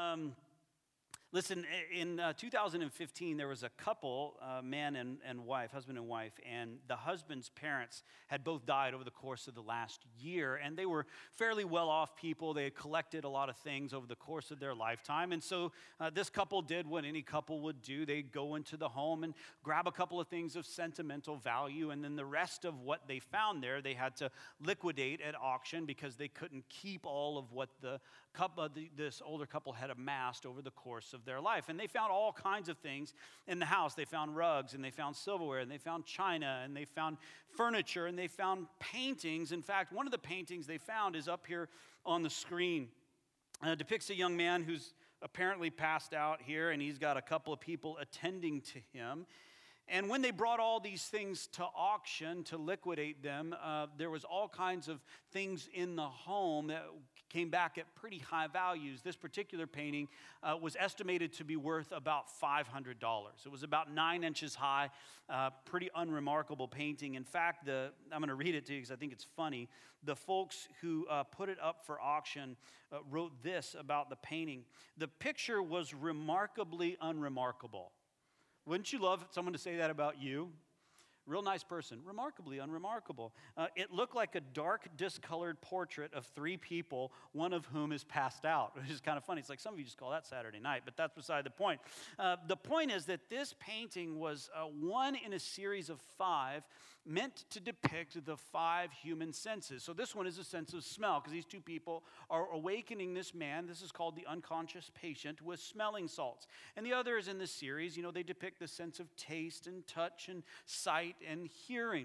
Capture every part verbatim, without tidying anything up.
Um, listen, in uh, two thousand fifteen, there was a couple, uh, man and, and wife, husband and wife, and the husband's parents had both died over the course of the last year, and they were fairly well-off people. They had collected a lot of things over the course of their lifetime, and so uh, this couple did what any couple would do. They'd go into the home and grab a couple of things of sentimental value, and then the rest of what they found there, they had to liquidate at auction because they couldn't keep all of what the couple, the, this older couple had amassed over the course of their life. And they found all kinds of things in the house. They found rugs, and they found silverware, and they found china, and they found furniture, and they found paintings. In fact, one of the paintings they found is up here on the screen. Uh, it depicts a young man who's apparently passed out here, and he's got a couple of people attending to him. And when they brought all these things to auction to liquidate them, uh, there was all kinds of things in the home that came back at pretty high values. This particular painting uh, was estimated to be worth about five hundred dollars. It was about nine inches high, uh, pretty unremarkable painting. In fact, the I'm going to read it to you because I think it's funny. The folks who uh, put it up for auction uh, wrote this about the painting. The picture was remarkably unremarkable. Wouldn't you love someone to say that about you? Real nice person, remarkably unremarkable. Uh, it looked like a dark, discolored portrait of three people, one of whom is passed out, which is kind of funny. It's like some of you just call that Saturday night, but that's beside the point. Uh, the point is that this painting was uh, one in a series of five meant to depict the five human senses. So this one is a sense of smell, because these two people are awakening this man. This is called the unconscious patient with smelling salts. And the others in this series, you know, they depict the sense of taste and touch and sight and hearing.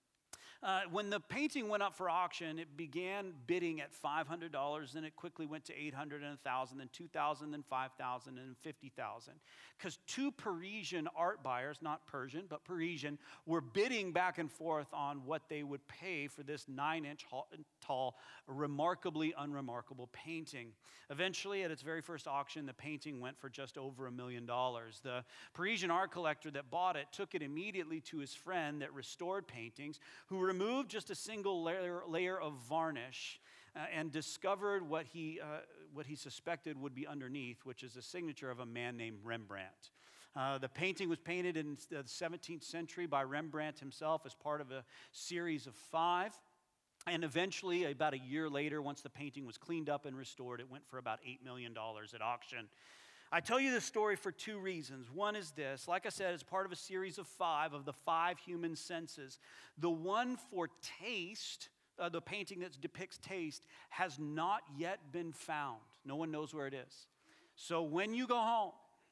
Uh, when the painting went up for auction, it began bidding at five hundred dollars, then it quickly went to eight hundred dollars and one thousand dollars, then two thousand dollars, then five thousand dollars, and fifty thousand dollars. Because two Parisian art buyers, not Persian, but Parisian, were bidding back and forth on what they would pay for this nine-inch tall, remarkably unremarkable painting. Eventually, at its very first auction, the painting went for just over a million dollars. The Parisian art collector that bought it took it immediately to his friend that restored paintings, who removed just a single layer, layer of varnish uh, and discovered what he, uh, what he suspected would be underneath, which is a signature of a man named Rembrandt. Uh, the painting was painted in the seventeenth century by Rembrandt himself as part of a series of five. And eventually, about a year later, once the painting was cleaned up and restored, it went for about eight million dollars at auction. I tell you this story for two reasons. One is this. Like I said, it's part of a series of five of the five human senses. The one for taste, uh, the painting that depicts taste, has not yet been found. No one knows where it is. So when you go home,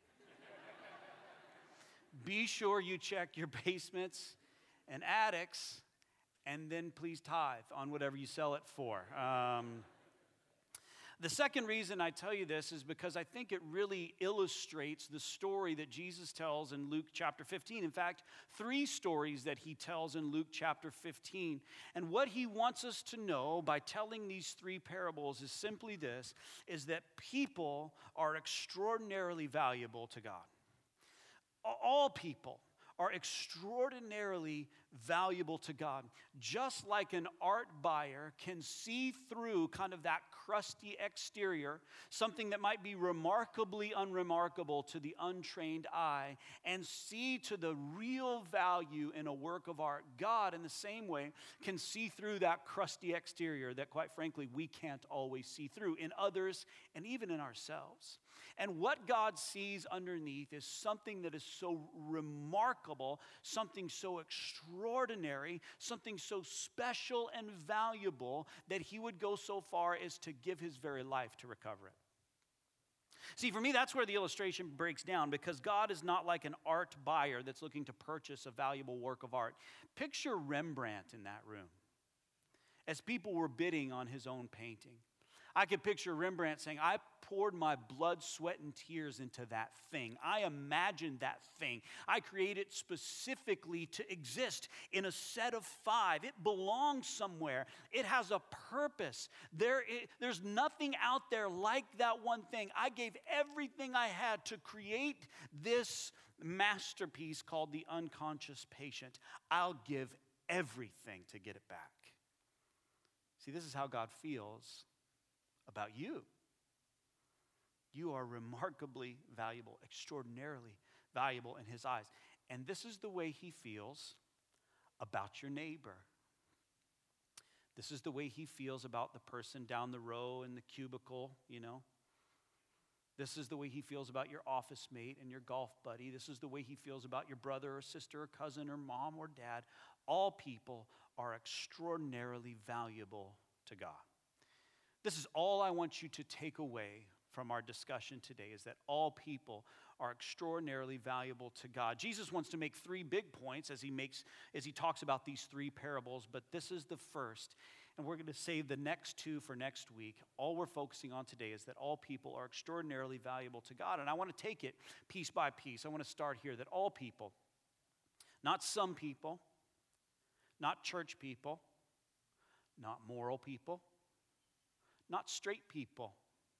be sure you check your basements and attics, and then please tithe on whatever you sell it for. Um, The second reason I tell you this is because I think it really illustrates the story that Jesus tells in Luke chapter fifteen. In fact, three stories that he tells in Luke chapter fifteen. And what he wants us to know by telling these three parables is simply this, is that people are extraordinarily valuable to God. All people are extraordinarily valuable to God. Just like an art buyer can see through kind of that crusty exterior, something that might be remarkably unremarkable to the untrained eye, and see to the real value in a work of art, God in the same way can see through that crusty exterior that, quite frankly, we can't always see through in others and even in ourselves. And what God sees underneath is something that is so remarkable, something so extraordinary, something so special and valuable that he would go so far as to give his very life to recover it. See, for me, that's where the illustration breaks down, because God is not like an art buyer that's looking to purchase a valuable work of art. Picture Rembrandt in that room as people were bidding on his own painting. I could picture Rembrandt saying, I poured my blood, sweat, and tears into that thing. I imagined that thing. I created it specifically to exist in a set of five. It belongs somewhere. It has a purpose. There, it, there's nothing out there like that one thing. I gave everything I had to create this masterpiece called The Unconscious Patient. I'll give everything to get it back. See, this is how God feels about you. You are remarkably valuable, extraordinarily valuable in his eyes. And this is the way he feels about your neighbor. This is the way he feels about the person down the row in the cubicle, you know. This is the way he feels about your office mate and your golf buddy. This is the way he feels about your brother or sister or cousin or mom or dad. All people are extraordinarily valuable to God. This is all I want you to take away from our discussion today, is that all people are extraordinarily valuable to God. Jesus wants to make three big points as he makes as he talks about these three parables, but this is the first. And we're going to save the next two for next week. All we're focusing on today is that all people are extraordinarily valuable to God. And I want to take it piece by piece. I want to start here that all people, not some people, not church people, not moral people, not straight people,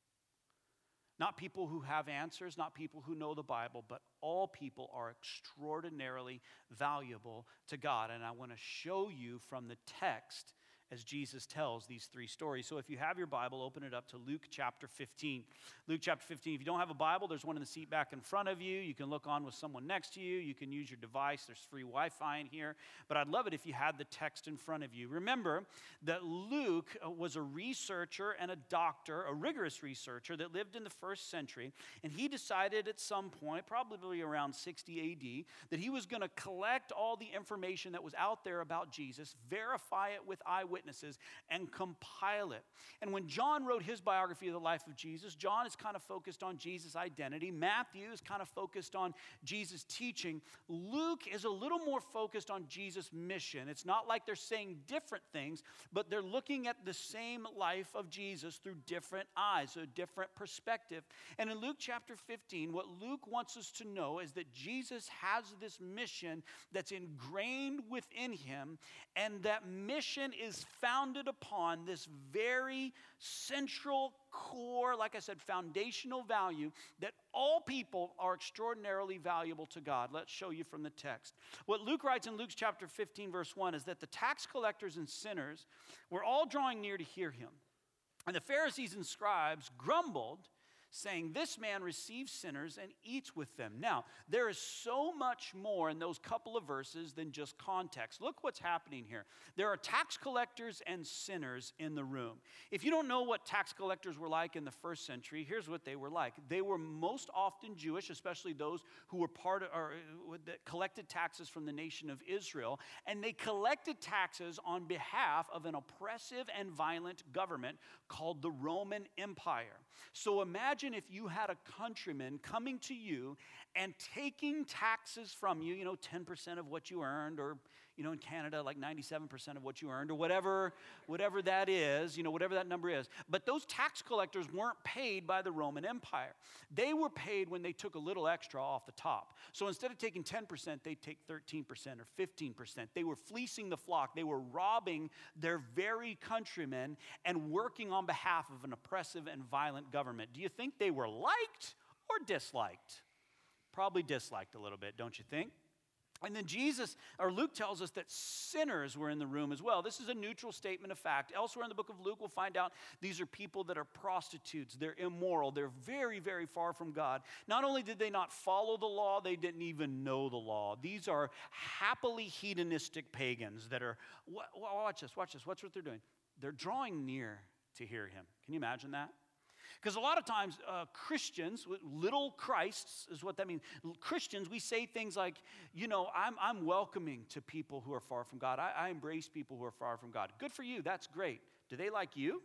not people who have answers, not people who know the Bible, but all people are extraordinarily valuable to God. And I want to show you from the text as Jesus tells these three stories. So if you have your Bible, open it up to Luke chapter fifteen. Luke chapter fifteen. If you don't have a Bible, there's one in the seat back in front of you. You can look on with someone next to you. You can use your device. There's free Wi-Fi in here. But I'd love it if you had the text in front of you. Remember that Luke was a researcher and a doctor, a rigorous researcher that lived in the first century. And he decided at some point, probably around sixty A D, that he was going to collect all the information that was out there about Jesus, verify it with eyewitnesses, and compile it. And when John wrote his biography of the life of Jesus, John is kind of focused on Jesus' identity. Matthew is kind of focused on Jesus' teaching. Luke is a little more focused on Jesus' mission. It's not like they're saying different things, but they're looking at the same life of Jesus through different eyes, a different perspective. And in Luke chapter fifteen, what Luke wants us to know is that Jesus has this mission that's ingrained within him, and that mission is founded upon this very central core, like I said, foundational value that all people are extraordinarily valuable to God. Let's show you from the text. What Luke writes in Luke chapter fifteen, verse one, is that the tax collectors and sinners were all drawing near to hear him. And the Pharisees and scribes grumbled, saying, "This man receives sinners and eats with them." Now, there is so much more in those couple of verses than just context. Look what's happening here. There are tax collectors and sinners in the room. If you don't know what tax collectors were like in the first century, here's what they were like. They were most often Jewish, especially those who were part of, or that collected taxes from the nation of Israel, and they collected taxes on behalf of an oppressive and violent government called the Roman Empire. So imagine if you had a countryman coming to you and taking taxes from you, you know, ten percent of what you earned, or, you know, in Canada, like ninety-seven percent of what you earned, or whatever, whatever that is, you know, whatever that number is. But those tax collectors weren't paid by the Roman Empire. They were paid when they took a little extra off the top. So instead of taking ten percent, they'd take thirteen percent or fifteen percent. They were fleecing the flock. They were robbing their very countrymen and working on behalf of an oppressive and violent government. Do you think they were liked or disliked? Probably disliked a little bit, don't you think? And then Jesus, or Luke tells us that sinners were in the room as well. This is a neutral statement of fact. Elsewhere in the book of Luke, we'll find out these are people that are prostitutes. They're immoral. They're very, very far from God. Not only did they not follow the law, they didn't even know the law. These are happily hedonistic pagans that are, watch this, watch this. Watch what they're doing. They're drawing near to hear him. Can you imagine that? Because a lot of times uh, Christians, little Christs is what that means. Christians, we say things like, you know, I'm, I'm welcoming to people who are far from God. I, I embrace people who are far from God. Good for you. That's great. Do they like you?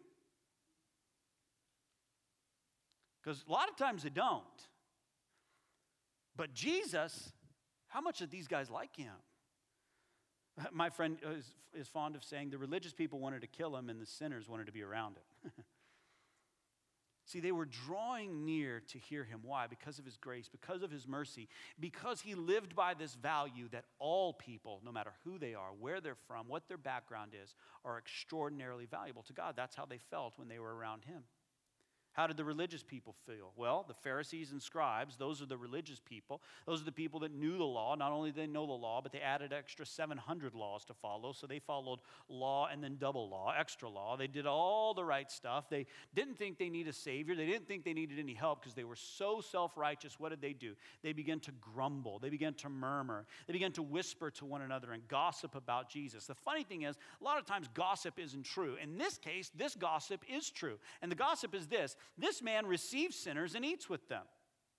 Because a lot of times they don't. But Jesus, how much did these guys like him? My friend is, is fond of saying the religious people wanted to kill him and the sinners wanted to be around him. See, they were drawing near to hear him. Why? Because of his grace, because of his mercy, because he lived by this value that all people, no matter who they are, where they're from, what their background is, are extraordinarily valuable to God. That's how they felt when they were around him. How did the religious people feel? Well, the Pharisees and scribes, those are the religious people. Those are the people that knew the law. Not only did they know the law, but they added extra seven hundred laws to follow. So they followed law and then double law, extra law. They did all the right stuff. They didn't think they needed a Savior. They didn't think they needed any help because they were so self-righteous. What did they do? They began to grumble. They began to murmur. They began to whisper to one another and gossip about Jesus. The funny thing is, a lot of times gossip isn't true. In this case, this gossip is true. And the gossip is this: this man receives sinners and eats with them.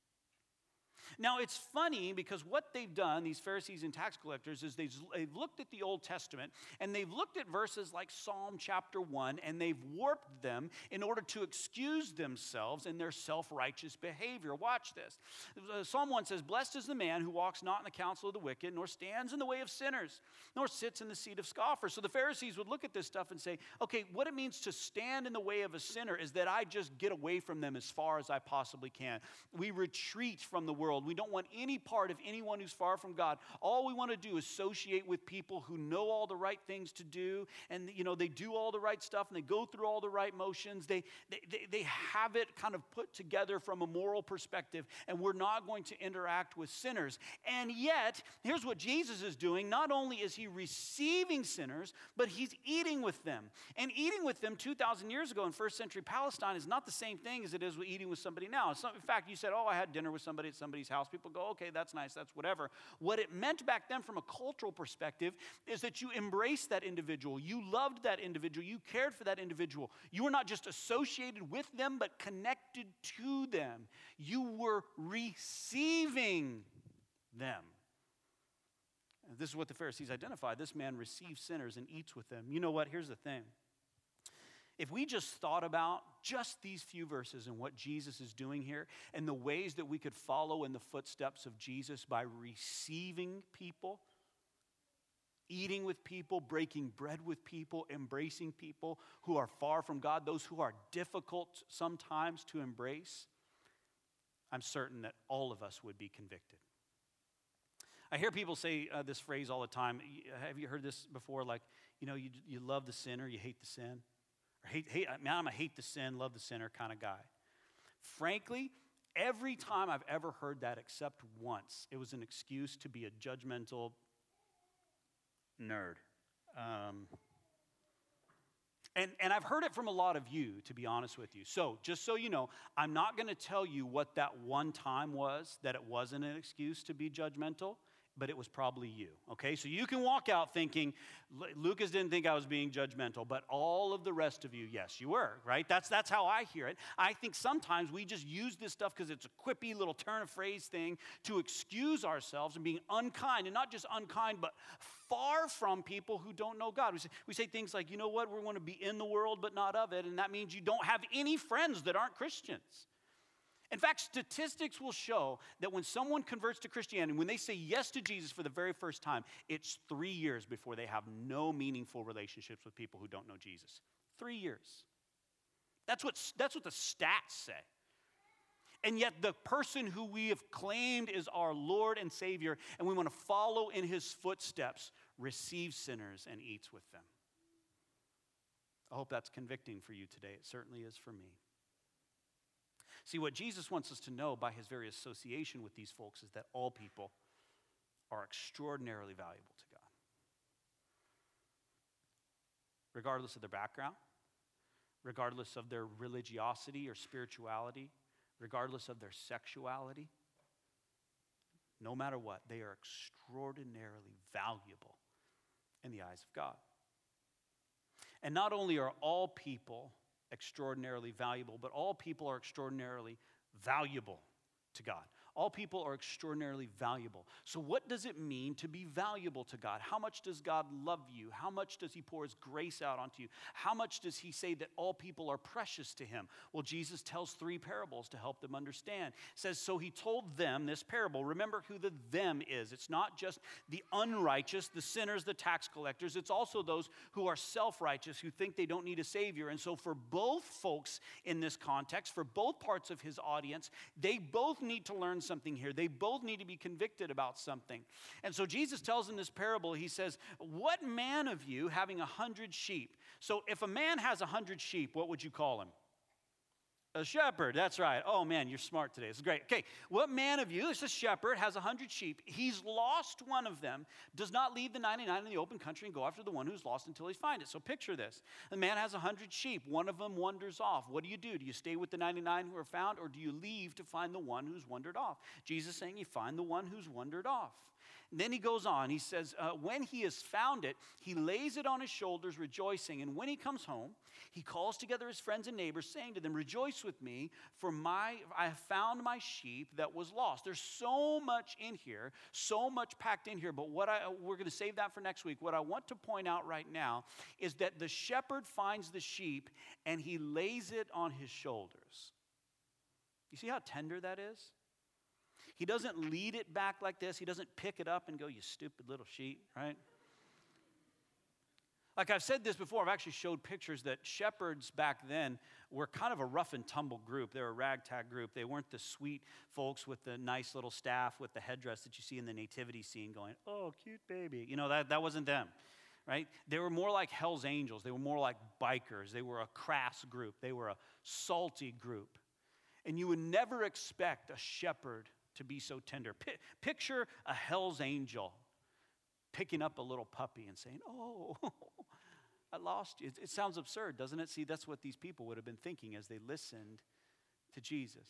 Now, it's funny because what they've done, these Pharisees and tax collectors, is they've, they've looked at the Old Testament and they've looked at verses like Psalm chapter one and they've warped them in order to excuse themselves in their self-righteous behavior. Watch this. Psalm one says, "Blessed is the man who walks not in the counsel of the wicked, nor stands in the way of sinners, nor sits in the seat of scoffers." So the Pharisees would look at this stuff and say, okay, what it means to stand in the way of a sinner is that I just get away from them as far as I possibly can. We retreat from the world. We don't want any part of anyone who's far from God. All we want to do is associate with people who know all the right things to do, and you know they do all the right stuff, and they go through all the right motions. They, they, they, they have it kind of put together from a moral perspective, and we're not going to interact with sinners. And yet, here's what Jesus is doing. Not only is he receiving sinners, but he's eating with them. And eating with them two thousand years ago in first century Palestine is not the same thing as it is with eating with somebody now. It's not, in fact, you said, oh, I had dinner with somebody at somebody's house. People go, okay, that's nice, that's whatever. What it meant back then from a cultural perspective is that you embraced that individual. You loved that individual. You cared for that individual. You were not just associated with them, but connected to them. You were receiving them. And this is what the Pharisees identified. This man receives sinners and eats with them. You know what? Here's the thing. If we just thought about just these few verses and what Jesus is doing here and the ways that we could follow in the footsteps of Jesus by receiving people, eating with people, breaking bread with people, embracing people who are far from God, those who are difficult sometimes to embrace, I'm certain that all of us would be convicted. I hear people say uh, this phrase all the time. Have you heard this before? Like, you know, you, you love the sinner, you hate the sin. Or hate, hate, man, I'm a hate the sin, love the sinner kind of guy. Frankly, every time I've ever heard that except once, it was an excuse to be a judgmental nerd. Um, and, and I've heard it from a lot of you, to be honest with you. So just so you know, I'm not going to tell you what that one time was that it wasn't an excuse to be judgmental, but it was probably you, okay? So you can walk out thinking, Lucas didn't think I was being judgmental, but all of the rest of you, yes, you were, right? That's, that's how I hear it. I think sometimes we just use this stuff because it's a quippy little turn of phrase thing to excuse ourselves and being unkind, and not just unkind, but far from people who don't know God. We say, we say things like, you know what, we want to be in the world but not of it, and that means you don't have any friends that aren't Christians. In fact, statistics will show that when someone converts to Christianity, when they say yes to Jesus for the very first time, it's three years before they have no meaningful relationships with people who don't know Jesus. Three years. That's what, that's what the stats say. And yet the person who we have claimed is our Lord and Savior, and we want to follow in his footsteps, receives sinners and eats with them. I hope that's convicting for you today. It certainly is for me. See, what Jesus wants us to know by his very association with these folks is that all people are extraordinarily valuable to God. Regardless of their background, regardless of their religiosity or spirituality, regardless of their sexuality, no matter what, they are extraordinarily valuable in the eyes of God. And not only are all people extraordinarily valuable, but all people are extraordinarily valuable to God. All people are extraordinarily valuable. So what does it mean to be valuable to God? How much does God love you? How much does he pour his grace out onto you? How much does he say that all people are precious to him? Well, Jesus tells three parables to help them understand. He says, so he told them this parable. Remember who the them is. It's not just the unrighteous, the sinners, the tax collectors. It's also those who are self-righteous, who think they don't need a savior. And so for both folks in this context, for both parts of his audience, they both need to learn something here. They both need to be convicted about something. And so Jesus tells in this parable, he says, what man of you having a hundred sheep? So if a man has a hundred sheep, what would you call him? A shepherd, that's right. Oh man, you're smart today. This is great. Okay, what man of you, it's a shepherd, has a hundred sheep. He's lost one of them, does not leave the ninety-nine in the open country and go after the one who's lost until he finds it. So picture this. The man has a hundred sheep. One of them wanders off. What do you do? Do you stay with the ninety-nine who are found, or do you leave to find the one who's wandered off? Jesus is saying you find the one who's wandered off. And then he goes on. He says, uh, when he has found it, he lays it on his shoulders, rejoicing. And when he comes home, he calls together his friends and neighbors, saying to them, rejoice with me, for my I have found my sheep that was lost. There's so much in here, so much packed in here. But what I we're going to save that for next week. What I want to point out right now is that the shepherd finds the sheep and he lays it on his shoulders. You see how tender that is? He doesn't lead it back like this. He doesn't pick it up and go, you stupid little sheep, right? Like I've said this before, I've actually showed pictures that shepherds back then were kind of a rough and tumble group. They were a ragtag group. They weren't the sweet folks with the nice little staff with the headdress that you see in the nativity scene going, oh, cute baby. You know, that, that wasn't them, right? They were more like Hell's Angels. They were more like bikers. They were a crass group. They were a salty group. And you would never expect a shepherd to be so tender. P- picture a Hell's Angel picking up a little puppy and saying, oh, I lost you. It, it sounds absurd, doesn't it? See, that's what these people would have been thinking as they listened to Jesus.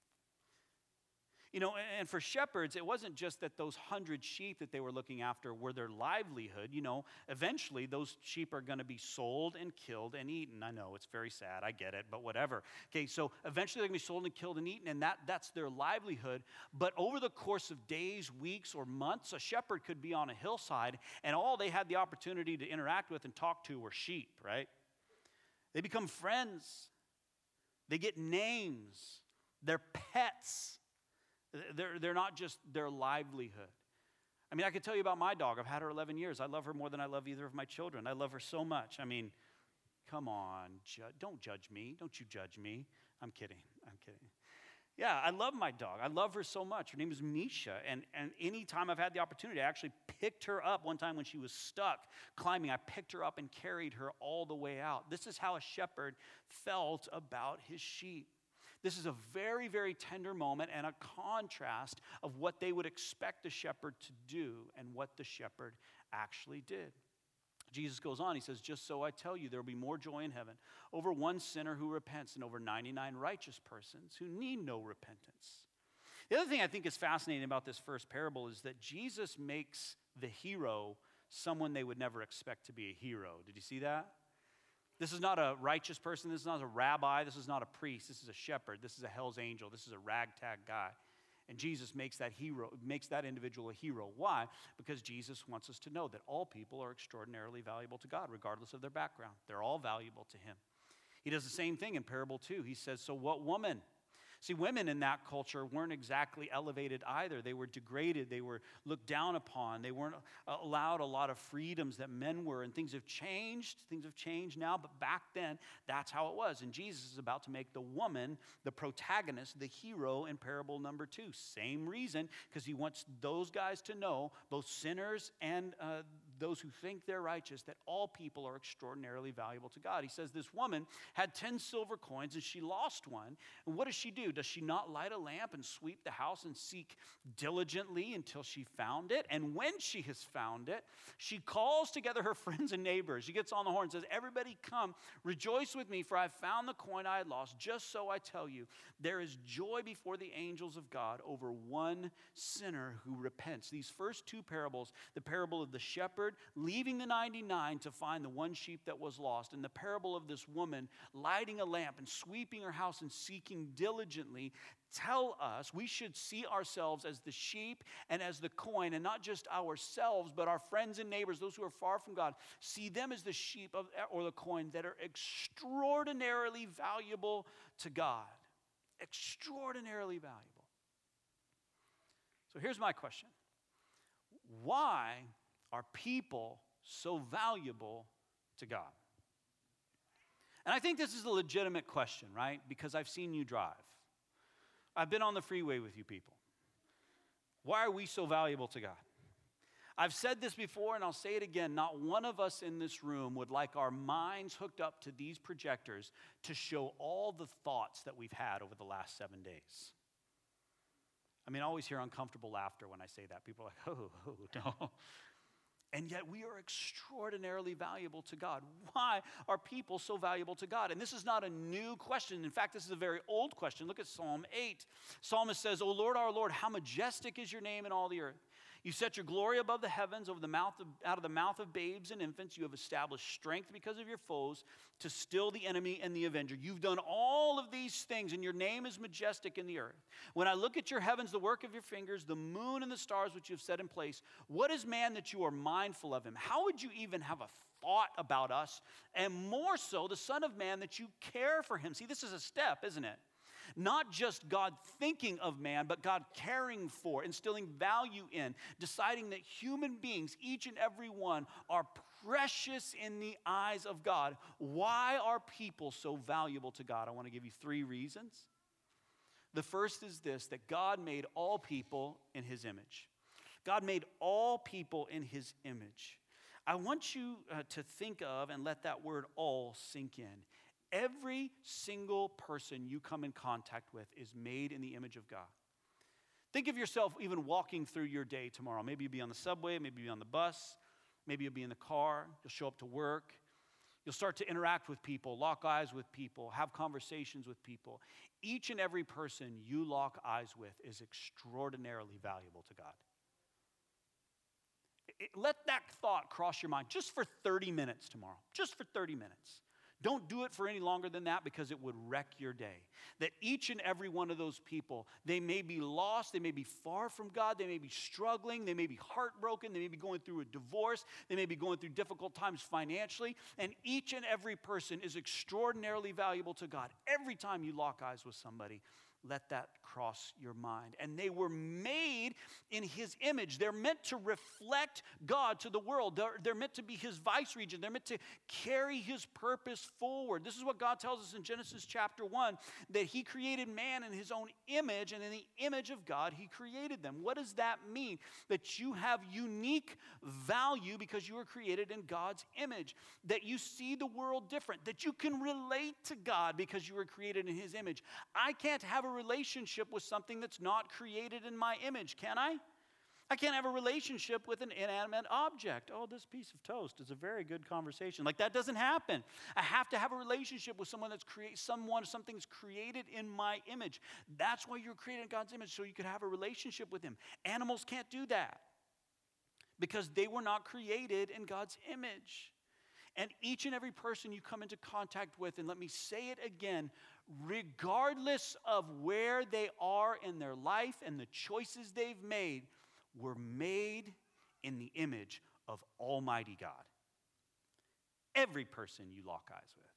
You know, and for shepherds, it wasn't just that those hundred sheep that they were looking after were their livelihood. You know, eventually those sheep are going to be sold and killed and eaten. I know, it's very sad. I get it, but whatever. Okay, so eventually they're going to be sold and killed and eaten, and that, that's their livelihood. But over the course of days, weeks, or months, a shepherd could be on a hillside, and all they had the opportunity to interact with and talk to were sheep, right? They become friends. They get names. They're pets. They're, they're not just their livelihood. I mean, I could tell you about my dog. I've had her eleven years. I love her more than I love either of my children. I love her so much. I mean, come on. Ju- don't judge me. Don't you judge me. I'm kidding. I'm kidding. Yeah, I love my dog. I love her so much. Her name is Misha. And, and any time I've had the opportunity, I actually picked her up one time when she was stuck climbing. I picked her up and carried her all the way out. This is how a shepherd felt about his sheep. This is a very, very tender moment and a contrast of what they would expect the shepherd to do and what the shepherd actually did. Jesus goes on, he says, just so I tell you, there will be more joy in heaven over one sinner who repents than over ninety-nine righteous persons who need no repentance. The other thing I think is fascinating about this first parable is that Jesus makes the hero someone they would never expect to be a hero. Did you see that? This is not a righteous person. This is not a rabbi. This is not a priest. This is a shepherd. This is a Hell's Angel. This is a ragtag guy. And Jesus makes that hero, makes that individual a hero. Why? Because Jesus wants us to know that all people are extraordinarily valuable to God, regardless of their background. They're all valuable to him. He does the same thing in parable two. He says, so what woman? See, women in that culture weren't exactly elevated either. They were degraded. They were looked down upon. They weren't allowed a lot of freedoms that men were. And things have changed. Things have changed now. But back then, that's how it was. And Jesus is about to make the woman the protagonist, the hero in parable number two. Same reason, because he wants those guys to know, both sinners and uh, those who think they're righteous, that all people are extraordinarily valuable to God. He says this woman had ten silver coins and she lost one. And what does she do? Does she not light a lamp and sweep the house and seek diligently until she found it? And when she has found it, she calls together her friends and neighbors. She gets on the horn and says, everybody come, rejoice with me, for I found the coin I had lost. Just so I tell you, there is joy before the angels of God over one sinner who repents. These first two parables, the parable of the shepherd leaving the ninety-nine to find the one sheep that was lost, and the parable of this woman lighting a lamp and sweeping her house and seeking diligently, tell us we should see ourselves as the sheep and as the coin, and not just ourselves, but our friends and neighbors, those who are far from God. See them as the sheep of, or the coin that are extraordinarily valuable to God. Extraordinarily valuable. So here's my question. Why are people so valuable to God? And I think this is a legitimate question, right? Because I've seen you drive. I've been on the freeway with you people. Why are we so valuable to God? I've said this before and I'll say it again. Not one of us in this room would like our minds hooked up to these projectors to show all the thoughts that we've had over the last seven days. I mean, I always hear uncomfortable laughter when I say that. People are like, oh, oh, no. And yet we are extraordinarily valuable to God. Why are people so valuable to God? And this is not a new question. In fact, this is a very old question. Look at Psalm eight. Psalmist says, O Lord, our Lord, how majestic is your name in all the earth. You set your glory above the heavens, over the mouth of, out of the mouth of babes and infants. You have established strength because of your foes to still the enemy and the avenger. You've done all of these things, and your name is majestic in the earth. When I look at your heavens, the work of your fingers, the moon and the stars which you have set in place, what is man that you are mindful of him? How would you even have a thought about us? And more so, the Son of Man, that you care for him. See, this is a step, isn't it? Not just God thinking of man, but God caring for, instilling value in, deciding that human beings, each and every one, are precious in the eyes of God. Why are people so valuable to God? I want to give you three reasons. The first is this, that God made all people in his image. God made all people in his image. I want you uh, to think of and let that word all sink in. Every single person you come in contact with is made in the image of God. Think of yourself even walking through your day tomorrow. Maybe you'll be on the subway, maybe you'll be on the bus, maybe you'll be in the car, you'll show up to work. You'll start to interact with people, lock eyes with people, have conversations with people. Each and every person you lock eyes with is extraordinarily valuable to God. It, let that thought cross your mind just for thirty minutes tomorrow, just for thirty minutes. Don't do it for any longer than that because it would wreck your day. That each and every one of those people, they may be lost, they may be far from God, they may be struggling, they may be heartbroken, they may be going through a divorce, they may be going through difficult times financially, and each and every person is extraordinarily valuable to God. Every time you lock eyes with somebody, let that cross your mind. And they were made in his image. They're meant to reflect God to the world. They're, they're meant to be his vice regent. They're meant to carry his purpose forward. This is what God tells us in Genesis chapter one, that he created man in his own image, and in the image of God, he created them. What does that mean? That you have unique value because you were created in God's image. That you see the world different. That you can relate to God because you were created in his image. I can't have a relationship with something that's not created in my image, can I? I can't have a relationship with an inanimate object. Oh, this piece of toast is a very good conversation. Like, that doesn't happen. I have to have a relationship with someone that's create someone, something's created in my image. That's why you're created in God's image, so you could have a relationship with him. Animals can't do that because they were not created in God's image. And each and every person you come into contact with, and let me say it again, regardless of where they are in their life and the choices they've made, were made in the image of Almighty God. Every person you lock eyes with.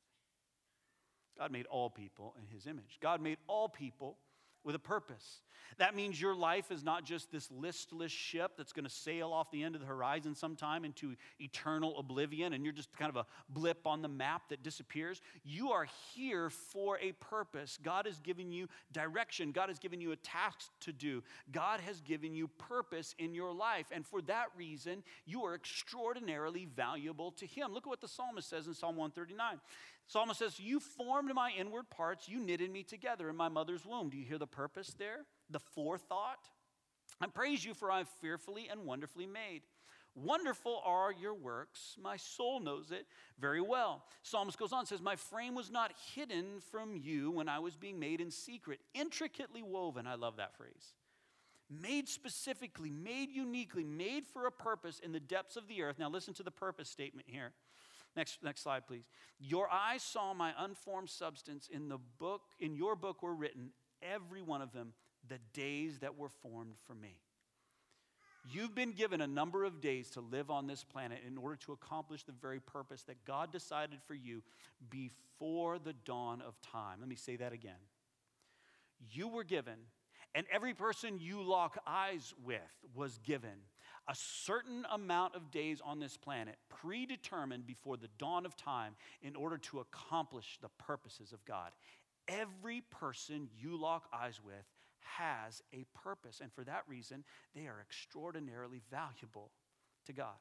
God made all people in his image. God made all people with a purpose. That means your life is not just this listless ship that's going to sail off the end of the horizon sometime into eternal oblivion, and you're just kind of a blip on the map that disappears. You are here for a purpose. God has given you direction. God has given you a task to do. God has given you purpose in your life, and for that reason, you are extraordinarily valuable to him. Look at what the psalmist says in Psalm one thirty-nine. Psalmist says, you formed my inward parts, you knitted me together in my mother's womb. Do you hear the purpose there? The forethought? I praise you, for I am fearfully and wonderfully made. Wonderful are your works. My soul knows it very well. Psalmist goes on and says, my frame was not hidden from you when I was being made in secret. Intricately woven. I love that phrase. Made specifically, made uniquely, made for a purpose in the depths of the earth. Now listen to the purpose statement here. Next, next slide, please. Your eyes saw my unformed substance. In the book, in your book were written, every one of them, the days that were formed for me. You've been given a number of days to live on this planet in order to accomplish the very purpose that God decided for you before the dawn of time. Let me say that again. You were given, and every person you lock eyes with was given a certain amount of days on this planet, predetermined before the dawn of time, in order to accomplish the purposes of God. Every person you lock eyes with has a purpose, and for that reason, they are extraordinarily valuable to God.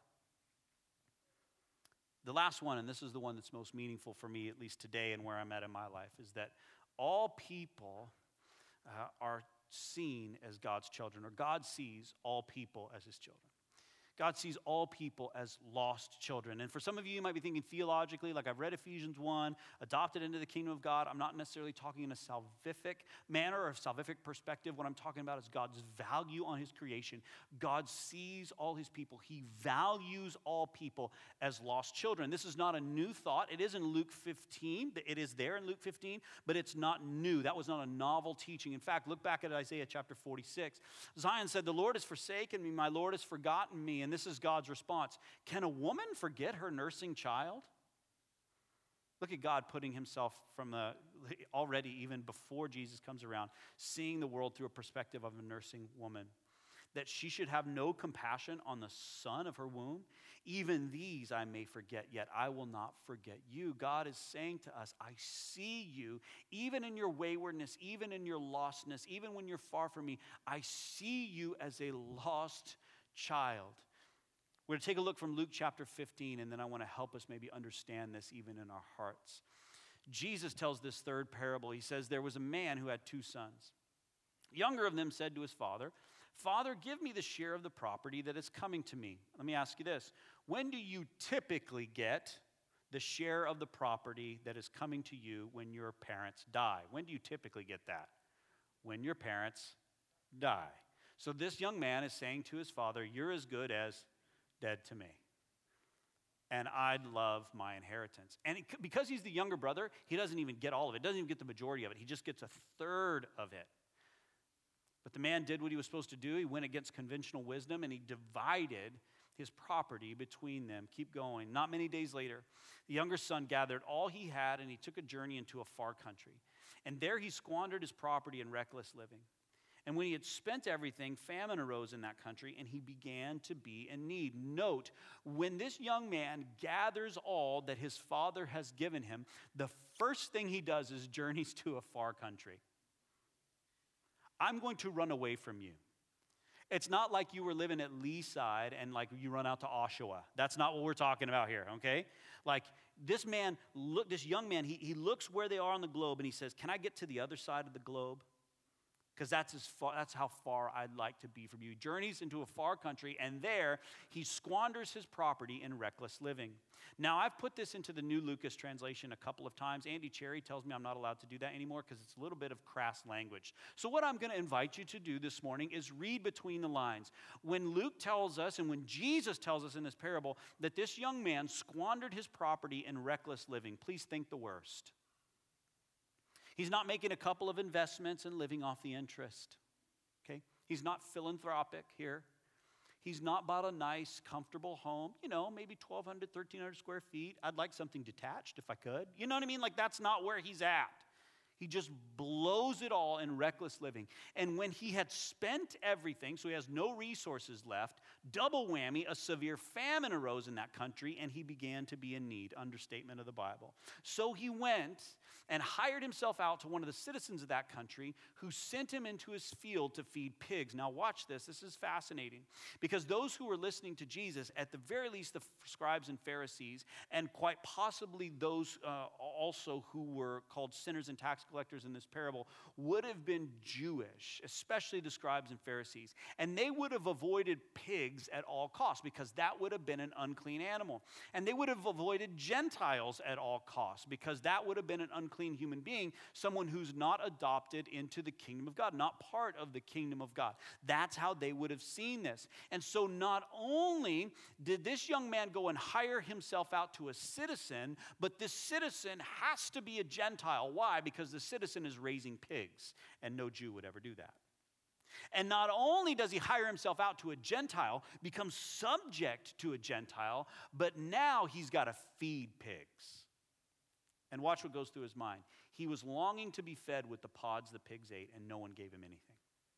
The last one, and this is the one that's most meaningful for me, at least today and where I'm at in my life, is that all people uh, are seen as God's children, or God sees all people as his children. God sees all people as lost children. And for some of you, you might be thinking theologically, like I've read Ephesians one, adopted into the kingdom of God. I'm not necessarily talking in a salvific manner or a salvific perspective. What I'm talking about is God's value on his creation. God sees all his people. He values all people as lost children. This is not a new thought. It is in Luke fifteen. It is there in Luke fifteen, but it's not new. That was not a novel teaching. In fact, look back at Isaiah chapter forty-six. Zion said, "The Lord has forsaken me. My Lord has forgotten me." And this is God's response. Can a woman forget her nursing child? Look at God putting himself from the, already even before Jesus comes around, seeing the world through a perspective of a nursing woman. That she should have no compassion on the son of her womb. Even these I may forget, yet I will not forget you. God is saying to us, I see you, even in your waywardness, even in your lostness, even when you're far from me. I see you as a lost child. We're going to take a look from Luke chapter fifteen, and then I want to help us maybe understand this even in our hearts. Jesus tells this third parable. He says, there was a man who had two sons. The younger of them said to his father, "Father, give me the share of the property that is coming to me." Let me ask you this. When do you typically get the share of the property that is coming to you when your parents die? When do you typically get that? When your parents die. So this young man is saying to his father, you're as good as dead to me, and I'd love my inheritance. And it, because he's the younger brother, he doesn't even get all of it. Doesn't even get the majority of it. He just gets a third of it. But the man did what he was supposed to do. He went against conventional wisdom, and he divided his property between them. Keep going. Not many days later, the younger son gathered all he had, and he took a journey into a far country. And there he squandered his property in reckless living. And when he had spent everything, famine arose in that country, and he began to be in need. Note, when this young man gathers all that his father has given him, the first thing he does is journeys to a far country. I'm going to run away from you. It's not like you were living at Leaside and like you run out to Oshawa. That's not what we're talking about here, okay? Like this man, look, this young man, he, he looks where they are on the globe, and he says, can I get to the other side of the globe? Because that's as far, that's how far I'd like to be from you. He journeys into a far country, and there he squanders his property in reckless living. Now, I've put this into the New Lucas translation a couple of times. Andy Cherry tells me I'm not allowed to do that anymore because it's a little bit of crass language. So what I'm going to invite you to do this morning is read between the lines. When Luke tells us, and when Jesus tells us in this parable, that this young man squandered his property in reckless living, please think the worst. He's not making a couple of investments and living off the interest, okay? He's not philanthropic here. He's not bought a nice, comfortable home, you know, maybe twelve hundred, thirteen hundred square feet. I'd like something detached if I could. You know what I mean? Like that's not where he's at. He just blows it all in reckless living. And when he had spent everything, so he has no resources left, double whammy, a severe famine arose in that country, and he began to be in need. Understatement of the Bible. So he went and hired himself out to one of the citizens of that country, who sent him into his field to feed pigs. Now watch this. This is fascinating. Because those who were listening to Jesus, at the very least the scribes and Pharisees, and quite possibly those uh, also who were called sinners and tax collectors in this parable, would have been Jewish, especially the scribes and Pharisees. And they would have avoided pigs at all costs, because that would have been an unclean animal. And they would have avoided Gentiles at all costs, because that would have been an unclean human being, someone who's not adopted into the kingdom of God, not part of the kingdom of God. That's how they would have seen this. And so not only did this young man go and hire himself out to a citizen, but this citizen has to be a Gentile. Why? Because the citizen is raising pigs, and no Jew would ever do that. And not only does he hire himself out to a Gentile, become subject to a Gentile, but now he's got to feed pigs. And watch what goes through his mind. He was longing to be fed with the pods the pigs ate, and no one gave him anything.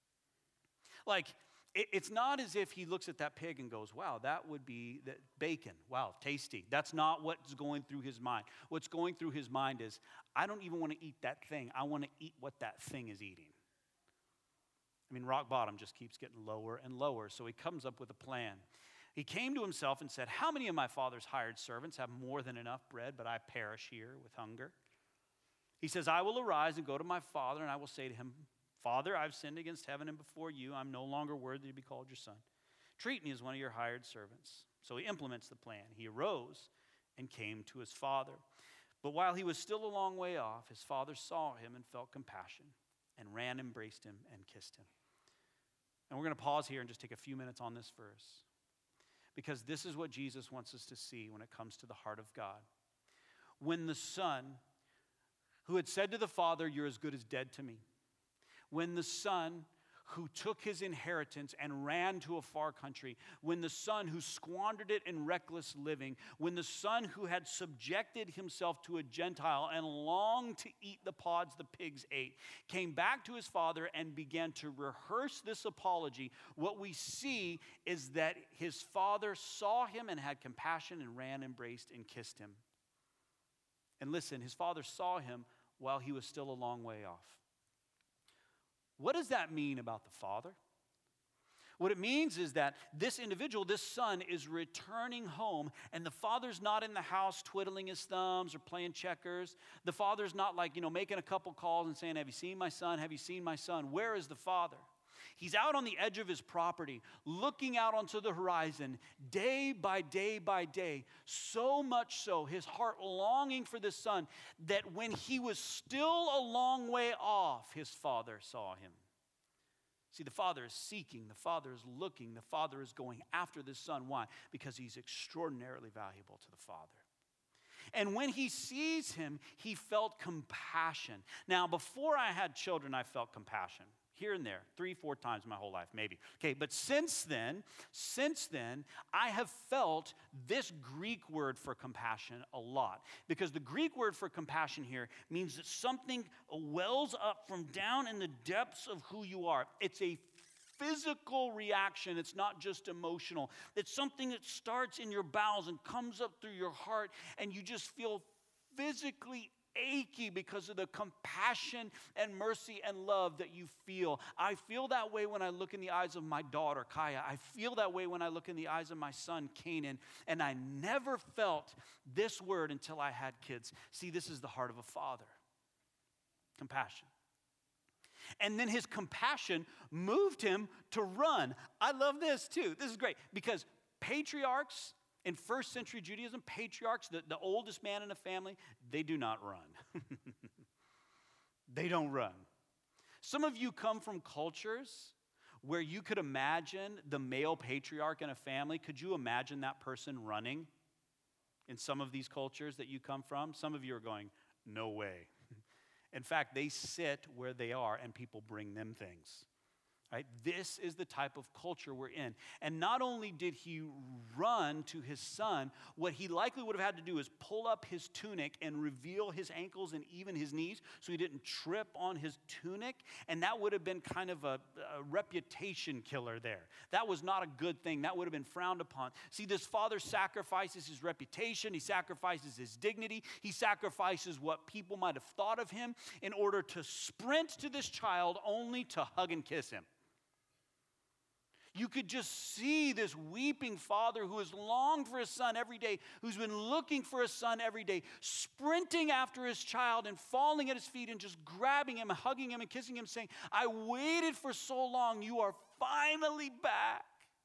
Like, it, it's not as if he looks at that pig and goes, wow, that would be the bacon. Wow, tasty. That's not what's going through his mind. What's going through his mind is, I don't even want to eat that thing. I want to eat what that thing is eating. I mean, rock bottom just keeps getting lower and lower. So he comes up with a plan. He came to himself and said, how many of my father's hired servants have more than enough bread, but I perish here with hunger? He says, I will arise and go to my father, and I will say to him, Father, I've sinned against heaven and before you. I'm no longer worthy to be called your son. Treat me as one of your hired servants. So he implements the plan. He arose and came to his father. But while he was still a long way off, his father saw him and felt compassion and ran, embraced him, and kissed him. And we're going to pause here and just take a few minutes on this verse, because this is what Jesus wants us to see when it comes to the heart of God. When the son who had said to the father, you're as good as dead to me, when the son who took his inheritance and ran to a far country, when the son who squandered it in reckless living, when the son who had subjected himself to a Gentile and longed to eat the pods the pigs ate, came back to his father and began to rehearse this apology, what we see is that his father saw him and had compassion and ran, embraced, and kissed him. And listen, his father saw him while he was still a long way off. What does that mean about the father? What it means is that this individual, this son, is returning home, and the father's not in the house twiddling his thumbs or playing checkers. The father's not like, you know, making a couple calls and saying, have you seen my son? Have you seen my son? Where is the father? He's out on the edge of his property, looking out onto the horizon, day by day by day, so much so, his heart longing for this son, that when he was still a long way off, his father saw him. See, the father is seeking, the father is looking, the father is going after this son. Why? Because he's extraordinarily valuable to the father. And when he sees him, he felt compassion. Now, before I had children, I felt compassion. Here and there, three, four times my whole life, maybe. Okay, but since then, since then, I have felt this Greek word for compassion a lot. Because the Greek word for compassion here means that something wells up from down in the depths of who you are. It's a physical reaction. It's not just emotional. It's something that starts in your bowels and comes up through your heart, and you just feel physically achy because of the compassion and mercy and love that you feel. I feel that way when I look in the eyes of my daughter, Kaya. I feel that way when I look in the eyes of my son, Canaan. And I never felt this word until I had kids. See, this is the heart of a father. Compassion. And then his compassion moved him to run. I love this too. This is great because patriarchs, in first century Judaism, patriarchs, the, the oldest man in a family, they do not run. They don't run. Some of you come from cultures where you could imagine the male patriarch in a family. Could you imagine that person running in some of these cultures that you come from? Some of you are going, no way. In fact, they sit where they are and people bring them things. Right? This is the type of culture we're in. And not only did he run to his son, what he likely would have had to do is pull up his tunic and reveal his ankles and even his knees so he didn't trip on his tunic. And that would have been kind of a, a reputation killer there. That was not a good thing. That would have been frowned upon. See, this father sacrifices his reputation. He sacrifices his dignity. He sacrifices what people might have thought of him in order to sprint to this child only to hug and kiss him. You could just see this weeping father who has longed for his son every day, who's been looking for his son every day, sprinting after his child and falling at his feet and just grabbing him, hugging him and kissing him, saying, I waited for so long, you are finally back.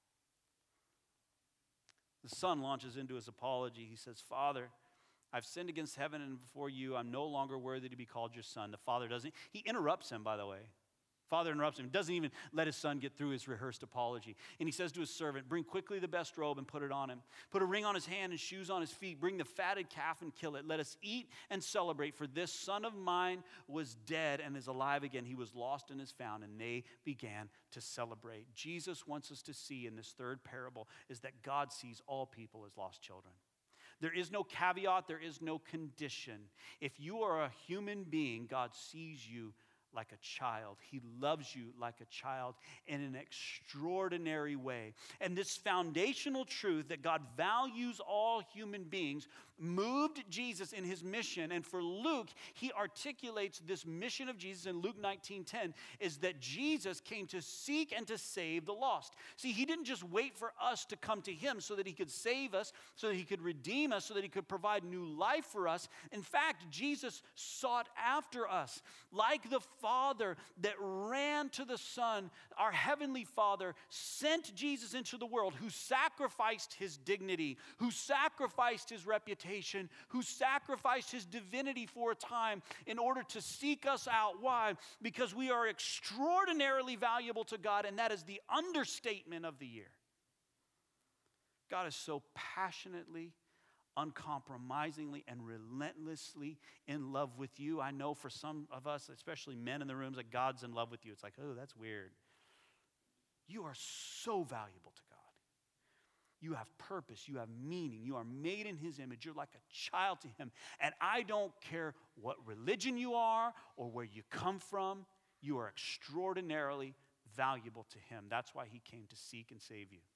The son launches into his apology. He says, Father, I've sinned against heaven and before you. I'm no longer worthy to be called your son. The father doesn't. He interrupts him, by the way. Father interrupts him, doesn't even let his son get through his rehearsed apology. And he says to his servant, bring quickly the best robe and put it on him. Put a ring on his hand and shoes on his feet. Bring the fatted calf and kill it. Let us eat and celebrate. For this son of mine was dead and is alive again. He was lost and is found. And they began to celebrate. Jesus wants us to see in this third parable is that God sees all people as lost children. There is no caveat. There is no condition. If you are a human being, God sees you like a child. He loves you like a child in an extraordinary way. And this foundational truth that God values all human beings moved Jesus in his mission. And for Luke, he articulates this mission of Jesus in Luke nineteen ten is that Jesus came to seek and to save the lost. See, he didn't just wait for us to come to him so that he could save us, so that he could redeem us, so that he could provide new life for us. In fact, Jesus sought after us like the Father that ran to the Son. Our heavenly Father sent Jesus into the world, who sacrificed his dignity, who sacrificed his reputation, who sacrificed his divinity for a time in order to seek us out. Why? Because we are extraordinarily valuable to God, and that is the understatement of the year. God is so passionately, uncompromisingly, and relentlessly in love with you. I know for some of us, especially men in the rooms, like God's in love with you. It's like, oh, that's weird. You are so valuable to God. You have purpose. You have meaning. You are made in his image. You're like a child to him. And I don't care what religion you are or where you come from. You are extraordinarily valuable to him. That's why he came to seek and save you.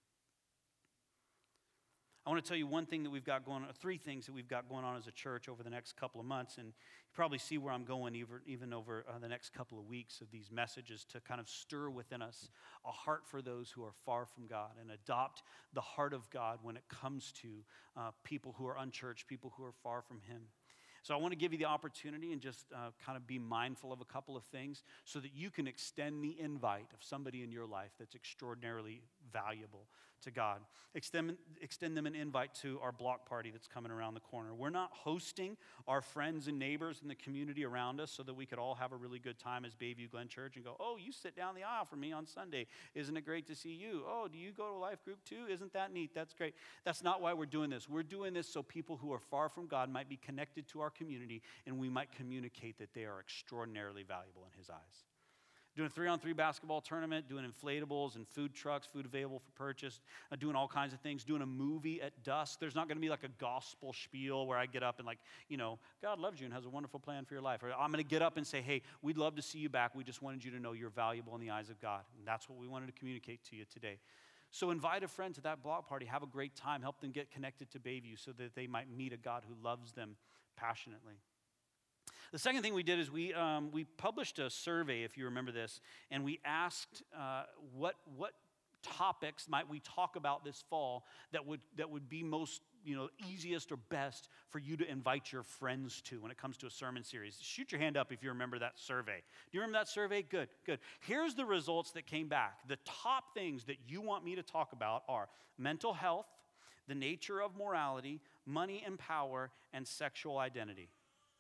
I want to tell you one thing that we've got going on, three things that we've got going on as a church over the next couple of months. And you probably see where I'm going even, even over uh, the next couple of weeks of these messages to kind of stir within us a heart for those who are far from God and adopt the heart of God when it comes to uh, people who are unchurched, people who are far from him. So I want to give you the opportunity and just uh, kind of be mindful of a couple of things so that you can extend the invite of somebody in your life that's extraordinarily valuable to God. Extend, extend them an invite to our block party that's coming around the corner. We're not hosting our friends and neighbors in the community around us so that we could all have a really good time as Bayview Glen Church and go, oh, you sit down the aisle for me on Sunday. Isn't it great to see you? Oh, do you go to a life group too? Isn't that neat? That's great. That's not why we're doing this. We're doing this so people who are far from God might be connected to our community and we might communicate that they are extraordinarily valuable in his eyes. Doing a three-on-three basketball tournament, doing inflatables and food trucks, food available for purchase, uh, doing all kinds of things, doing a movie at dusk. There's not going to be like a gospel spiel where I get up and like, you know, God loves you and has a wonderful plan for your life. Or I'm going to get up and say, hey, we'd love to see you back. We just wanted you to know you're valuable in the eyes of God. And that's what we wanted to communicate to you today. So invite a friend to that block party. Have a great time. Help them get connected to Bayview so that they might meet a God who loves them passionately. The second thing we did is we um, we published a survey, if you remember this, and we asked uh, what what topics might we talk about this fall that would that would be most you know easiest or best for you to invite your friends to when it comes to a sermon series. Shoot your hand up if you remember that survey. Do you remember that survey? Good, good. Here's the results that came back. The top things that you want me to talk about are mental health, the nature of morality, money and power, and sexual identity.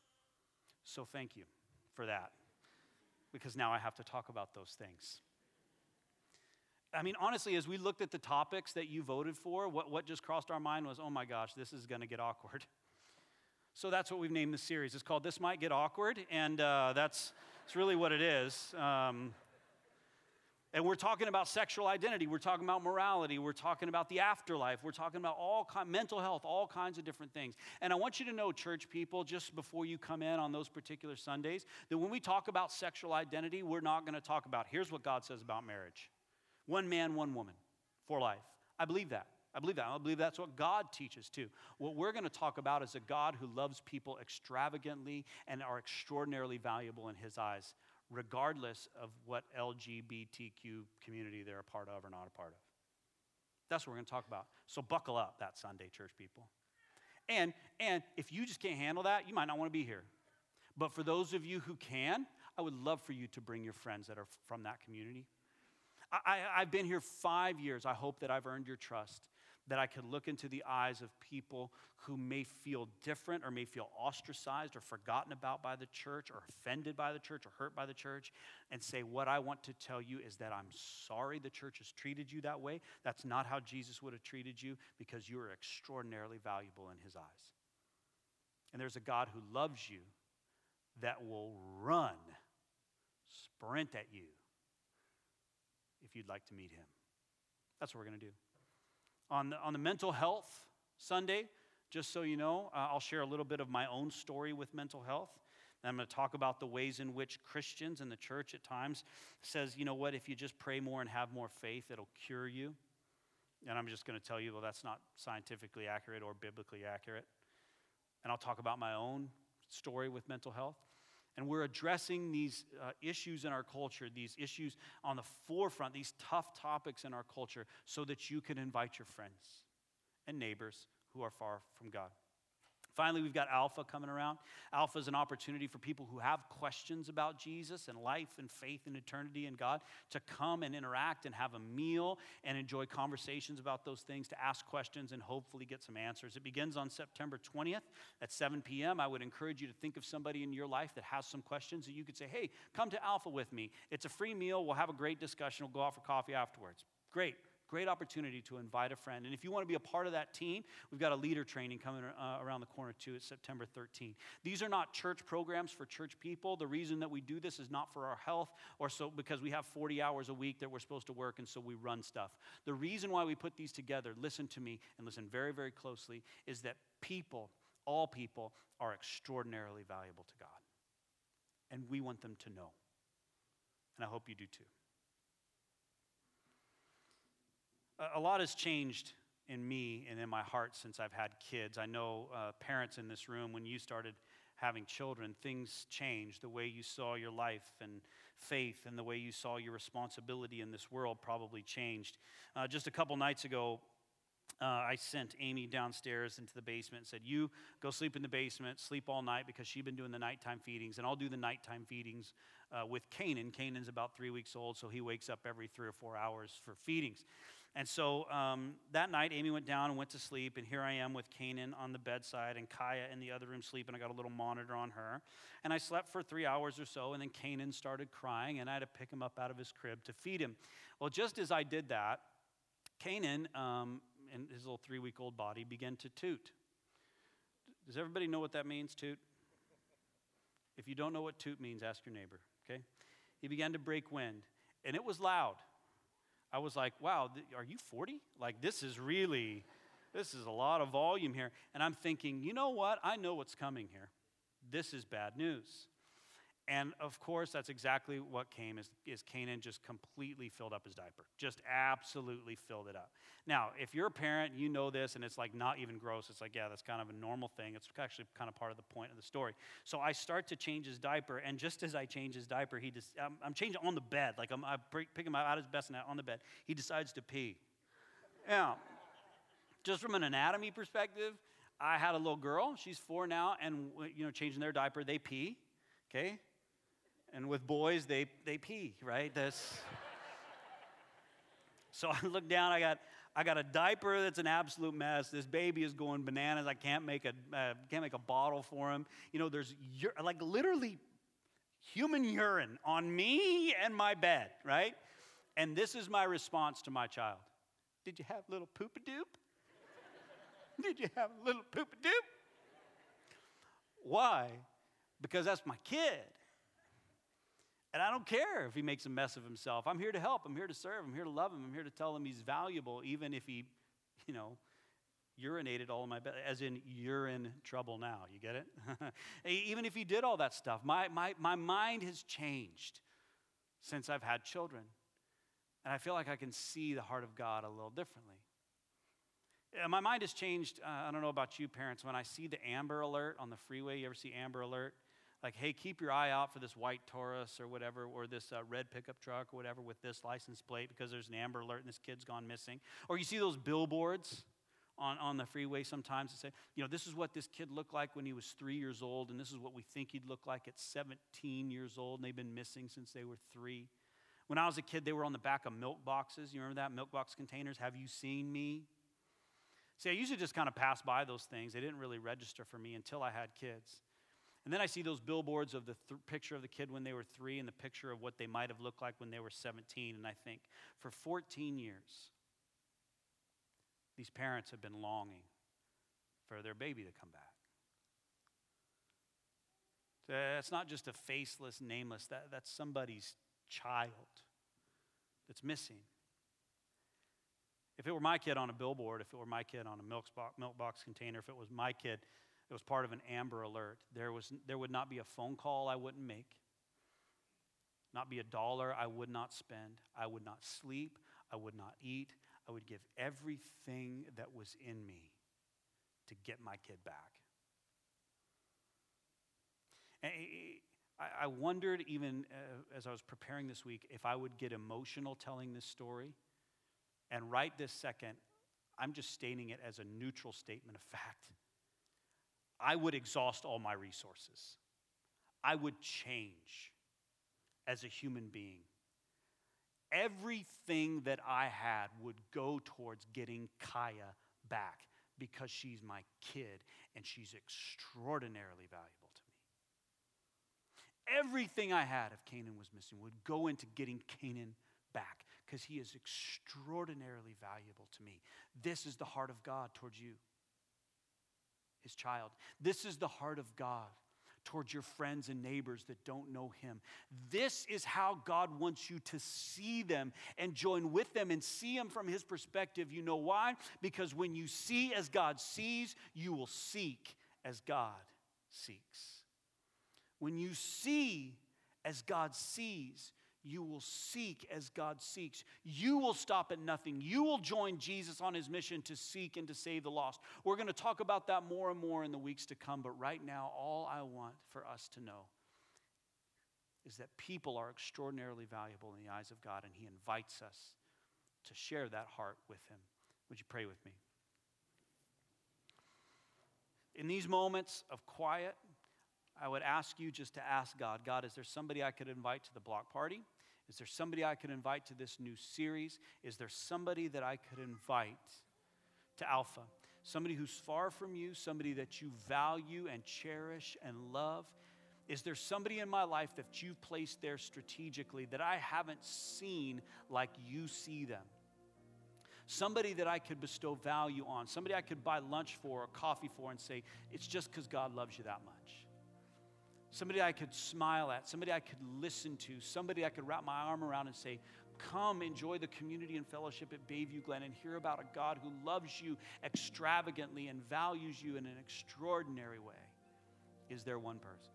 So thank you for that, because now I have to talk about those things. I mean, honestly, as we looked at the topics that you voted for, what, what just crossed our mind was, oh my gosh, this is going to get awkward. So that's what we've named the series. It's called This Might Get Awkward, and uh, that's, that's really what it is. Um, And we're talking about sexual identity. We're talking about morality. We're talking about the afterlife. We're talking about all kind, mental health, all kinds of different things. And I want you to know, church people, just before you come in on those particular Sundays, that when we talk about sexual identity, we're not going to talk about, here's what God says about marriage. One man, one woman for life. I believe that. I believe that. I believe that's what God teaches too. What we're going to talk about is a God who loves people extravagantly and are extraordinarily valuable in his eyes, regardless of what L G B T Q community they're a part of or not a part of. That's what we're going to talk about. So buckle up that Sunday, church people. And, and if you just can't handle that, you might not want to be here. But for those of you who can, I would love for you to bring your friends that are from that community. I, I, I've been here five years. I hope that I've earned your trust, that I could look into the eyes of people who may feel different or may feel ostracized or forgotten about by the church or offended by the church or hurt by the church and say, what I want to tell you is that I'm sorry the church has treated you that way. That's not how Jesus would have treated you, because you are extraordinarily valuable in his eyes. And there's a God who loves you that will run, sprint at you if you'd like to meet him. That's what we're going to do. On the, on the mental health Sunday, just so you know, uh, I'll share a little bit of my own story with mental health. And I'm going to talk about the ways in which Christians and the church at times says, you know what, if you just pray more and have more faith, it'll cure you. And I'm just going to tell you, well, that's not scientifically accurate or biblically accurate. And I'll talk about my own story with mental health. And we're addressing these uh, issues in our culture, these issues on the forefront, these tough topics in our culture, so that you can invite your friends and neighbors who are far from God. Finally, we've got Alpha coming around. Alpha is an opportunity for people who have questions about Jesus and life and faith and eternity in God to come and interact and have a meal and enjoy conversations about those things, to ask questions and hopefully get some answers. It begins on September twentieth at seven p.m. I would encourage you to think of somebody in your life that has some questions that you could say, hey, come to Alpha with me. It's a free meal. We'll have a great discussion. We'll go out for coffee afterwards. Great. Great opportunity to invite a friend. And if you want to be a part of that team, we've got a leader training coming uh, around the corner too. It's September thirteenth. These are not church programs for church people. The reason that we do this is not for our health or so because we have forty hours a week that we're supposed to work and so we run stuff. The reason why we put these together, listen to me and listen very, very closely, is that people, all people, are extraordinarily valuable to God. And we want them to know. And I hope you do too. A lot has changed in me and in my heart since I've had kids. I know uh, parents in this room, when you started having children, things changed. The way you saw your life and faith and the way you saw your responsibility in this world probably changed. Uh, just a couple nights ago, uh, I sent Amy downstairs into the basement and said, you go sleep in the basement, sleep all night, because she'd been doing the nighttime feedings, and I'll do the nighttime feedings uh, with Kanan. Kanan's about three weeks old, so he wakes up every three or four hours for feedings. And so um, that night, Amy went down and went to sleep, and here I am with Kanan on the bedside and Kaya in the other room sleeping. I got a little monitor on her. And I slept for three hours or so, and then Kanan started crying, and I had to pick him up out of his crib to feed him. Well, just as I did that, Kanan, um, in his little three-week-old body, began to toot. Does everybody know what that means, toot? If you don't know what toot means, ask your neighbor, okay? He began to break wind, and it was loud. I was like, wow, th- are you forty? Like, this is really, this is a lot of volume here. And I'm thinking, you know what? I know what's coming here. This is bad news. And of course, that's exactly what came, is, is Kanan just completely filled up his diaper. Just absolutely filled it up. Now, if you're a parent, you know this, and it's like not even gross. It's like, yeah, that's kind of a normal thing. It's actually kind of part of the point of the story. So I start to change his diaper, and just as I change his diaper, he just, I'm, I'm changing on the bed. Like I'm, I pick him out of his bassinet on the bed. He decides to pee. Now, just from an anatomy perspective, I had a little girl. She's four now, and you know, changing their diaper, they pee, okay? And with boys, they, they pee, right? That's so I look down, I got I got a diaper that's an absolute mess. This baby is going bananas. I can't make a uh, can't make a bottle for him. You know, there's ur- like literally human urine on me and my bed, right? And this is my response to my child. Did you have a little poop-a-doop? Did you have a little poop-a-doop? Why? Because that's my kid. And I don't care if he makes a mess of himself. I'm here to help. I'm here to serve. I'm here to love him. I'm here to tell him he's valuable, even if he, you know, urinated all in my bed, as in you're in trouble now. You get it? Even if he did all that stuff, my, my, my mind has changed since I've had children. And I feel like I can see the heart of God a little differently. My mind has changed. Uh, I don't know about you parents. When I see the Amber Alert on the freeway, you ever see Amber Alert? Like, hey, keep your eye out for this white Taurus or whatever, or this uh, red pickup truck or whatever with this license plate because there's an Amber Alert and this kid's gone missing. Or you see those billboards on, on the freeway sometimes that say, you know, this is what this kid looked like when he was three years old, and this is what we think he'd look like at seventeen years old, and they've been missing since they were three. When I was a kid, they were on the back of milk boxes. You remember that? Milk box containers. Have you seen me? See, I usually just kind of pass by those things. They didn't really register for me until I had kids. And then I see those billboards of the th- picture of the kid when they were three and the picture of what they might have looked like when they were seventeen. And I think, for fourteen years, these parents have been longing for their baby to come back. That's not just a faceless, nameless, that, that's somebody's child that's missing. If it were my kid on a billboard, if it were my kid on a milk box, milk box container, if it was my kid It was part of an Amber Alert. There was, there would not be a phone call I wouldn't make, not be a dollar I would not spend. I would not sleep. I would not eat. I would give everything that was in me to get my kid back. And I wondered, even uh, as I was preparing this week, if I would get emotional telling this story. And right this second, I'm just stating it as a neutral statement of fact. I would exhaust all my resources. I would change as a human being. Everything that I had would go towards getting Kaya back because she's my kid and she's extraordinarily valuable to me. Everything I had if Canaan was missing would go into getting Canaan back because he is extraordinarily valuable to me. This is the heart of God towards you, his child. This is the heart of God towards your friends and neighbors that don't know him. This is how God wants you to see them and join with them and see them from his perspective. You know why? Because when you see as God sees, you will seek as God seeks. When you see as God sees, you will seek as God seeks. You will stop at nothing. You will join Jesus on his mission to seek and to save the lost. We're going to talk about that more and more in the weeks to come, but right now, all I want for us to know is that people are extraordinarily valuable in the eyes of God, and he invites us to share that heart with him. Would you pray with me? In these moments of quiet, I would ask you just to ask God, God, is there somebody I could invite to the block party? Is there somebody I could invite to this new series? Is there somebody that I could invite to Alpha? Somebody who's far from you, somebody that you value and cherish and love? Is there somebody in my life that you've placed there strategically that I haven't seen like you see them? Somebody that I could bestow value on, somebody I could buy lunch for or coffee for and say, it's just because God loves you that much. Somebody I could smile at, somebody I could listen to, somebody I could wrap my arm around and say, come enjoy the community and fellowship at Bayview Glen and hear about a God who loves you extravagantly and values you in an extraordinary way. Is there one person?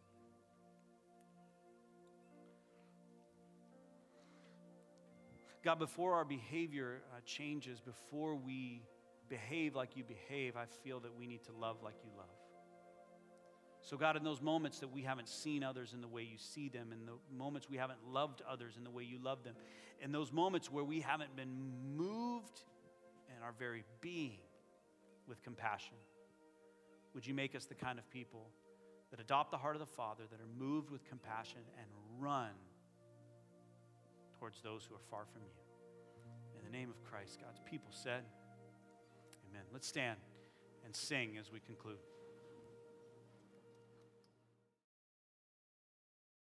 God, before our behavior uh, changes, before we behave like you behave, I feel that we need to love like you love. So God, in those moments that we haven't seen others in the way you see them, in the moments we haven't loved others in the way you love them, in those moments where we haven't been moved in our very being with compassion, would you make us the kind of people that adopt the heart of the Father, that are moved with compassion and run towards those who are far from you? In the name of Christ, God's people said, amen. Let's stand and sing as we conclude.